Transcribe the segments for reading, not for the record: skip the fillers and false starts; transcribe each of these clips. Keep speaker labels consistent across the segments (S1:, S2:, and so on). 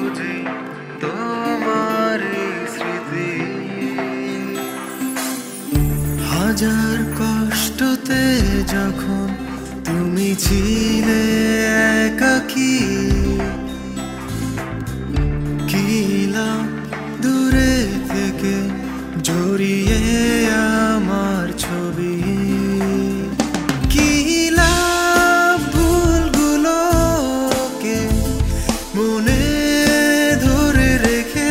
S1: খুঁজি তোমারই স্মৃতি। হাজার কষ্টতে যখন তুমি ছিলে একাকী, কিলা দূরে থেকে জড়িয়ে আমার ছবি। কিলা ভুলগুলোকে মনে ধরে রেখে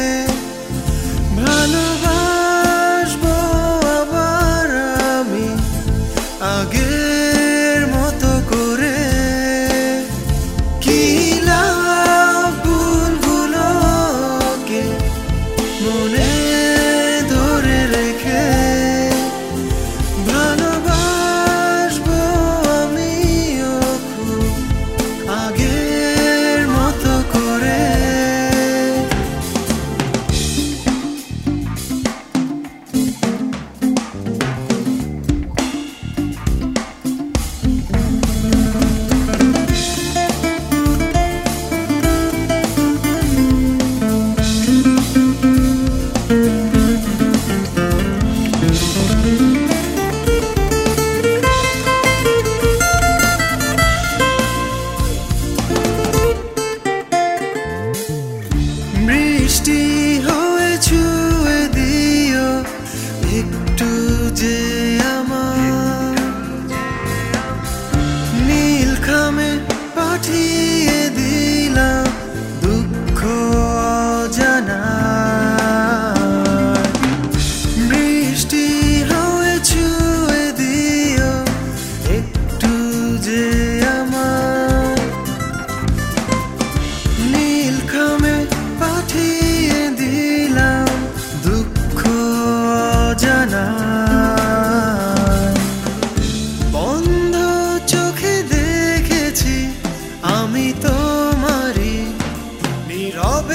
S1: ভালোবাসবো আবার আমি আগের মতো করে। কিলা ভুলগুলোকে মনে ধরে রেখে ভালোবাসবো আমিও খুব আগের মতো করে। বৃষ্টি হয়ে ছুঁয়ে দিও একটু যে আমার নীল খামে পাঠিয়ে দিলাম দুঃখ অজানা। বৃষ্টি হয়ে ছুঁয়ে দিও একটু যে আমার নীল খামে পাঠিয়ে দিলাম দুঃখ অজানা। বন্ধ চোখে দেখেছি আমি তোমারই নীরবে